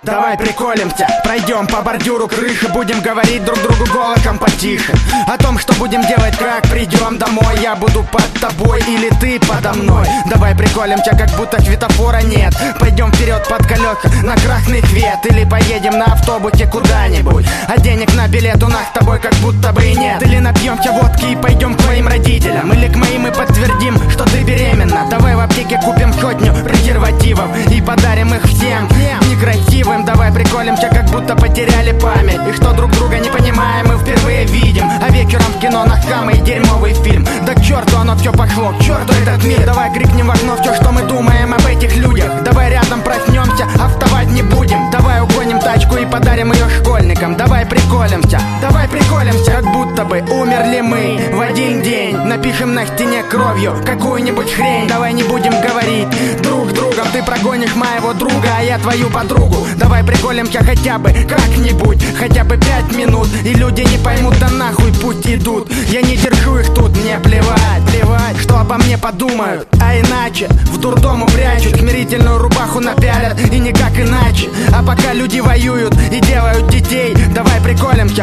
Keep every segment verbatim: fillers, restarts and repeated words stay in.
Давай приколимся, пройдем по бордюру крыши, будем говорить друг другу голосом потише о том, что будем делать, как придем домой. Я буду под тобой или ты подо мной. Давай приколимся, как будто светофора нет. Пойдем вперед под колеса на красный свет, или поедем на автобусе куда-нибудь, а денег на билет у нас с тобой как будто бы и нет. Или напьемся водки и пойдем к твоим родителям, или к моим и подтвердим, что ты беременна. Давай в аптеке купим сотню презервативов и подарим их всем некрасивым. Давай приколимся, как будто потеряли память, и что друг друга не понимаем, мы впервые видим. А вечером в кино на самый дерьмовый фильм. Да к черту оно все пошло, к черту этот мир. Давай крикнем в окно все, что мы думаем об этих людях. Давай рядом проснемся, а вставать не будем. Давай угоним тачку и подарим ее школьникам. Давай приколимся, давай приколимся, как будто бы умерли мы в один день. Напишем на стене кровью какую-нибудь хрень. Давай не будем говорить друг с другом: ты прогонишь моего друга, а я твою подругу. Давай приколимся хотя бы как-нибудь, хотя бы пять минут, и люди не поймут, да нахуй пусть идут. Я не держу их тут, мне плевать, плевать, что обо мне подумают. А иначе в дурдом упрячут, смирительную рубаху напялят, и никак иначе. А пока люди воюют и делают детей, давай приколимся.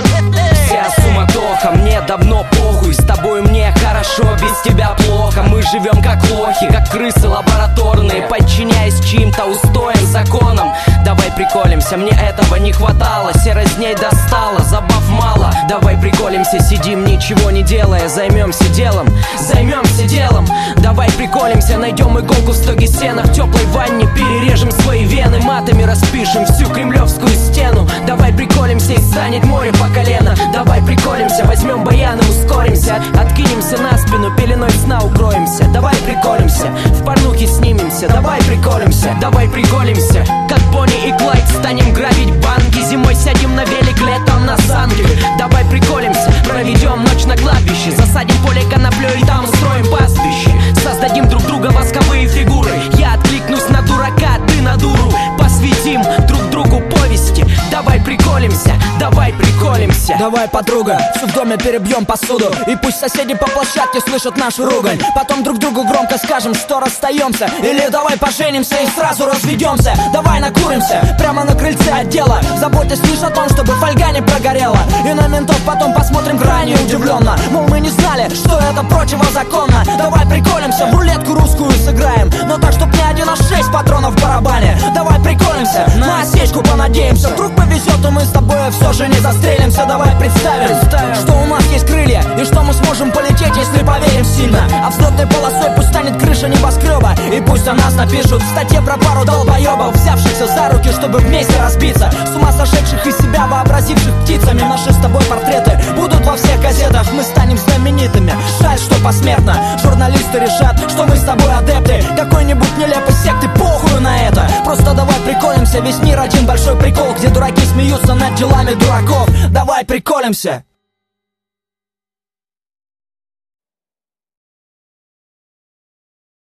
Вся суматоха, мне давно похуй. С тобой мне хорошо, без тебя плохо. Мы живем как лохи, как крысы лабораторные, подчиняясь чьим-то устоям, законам. Давай приколимся, мне этого не хватало. Серость дней достала, забав мало. Давай приколимся, сидим ничего не делая. Займемся делом, займемся делом. Давай приколимся, найдем иголку в стоге сена, в теплой ванне перережем свои вены, матами распишем всю кремлевскую стену. Давай приколимся, и станет море по колено. Давай приколимся, возьмем баян и ускоримся, откинемся на спину, пеленой сна укроемся. Давай приколимся, в порнухе снимемся. Давай приколимся, давай приколимся, как Бонни и Клайд станем грабить банки. Зимой сядем на велик, летом на санки. Давай приколимся, проведем ночь на кладбище, засадим поле коноплей и там устроим пастбище. Создадим друг друга восковые фигуры. Я откликнусь на дурака, ты на дуру. Посвятим друг другу повести. Давай приколимся, давай приколимся. Давай, подруга, в доме перебьем посуду, и пусть соседи по площадке слышат нашу ругань. Потом друг другу громко скажем, что расстаемся. Или давай поженимся и сразу разведемся. Давай накуримся прямо на крыльце отдела, заботясь лишь о том, чтобы фольга не прогорела. И на ментов потом посмотрим крайне удивленно, мол, мы не знали, что это противозаконно. Давай приколимся, в рулетку русскую сыграем, но так, чтоб не один, а шесть патронов в барабане. Давай приколимся, на осечку понадеемся. Вдруг повезет, то мы с тобой все же не застреlimся. Давай представим, представим, что у нас есть крылья, и что мы сможем полететь, если поверим сильно. А взлетной полосой пусть станет крыша небоскреба, и пусть о нас напишут в статье про пару долбоебов, взявшихся за руки, чтобы вместе разбиться. С ума сошедших из себя вообразивших птицами. Наши с тобой портреты будут во всех газетах, мы станем знаменитыми. Жаль, что посмертно журналисты решат, что мы с тобой адепты какой-нибудь нелепой секты. Похуй на это, просто давай приколимся. Весь мир один большой прикол, где дураки смеются над делами дураков. Давай приколимся.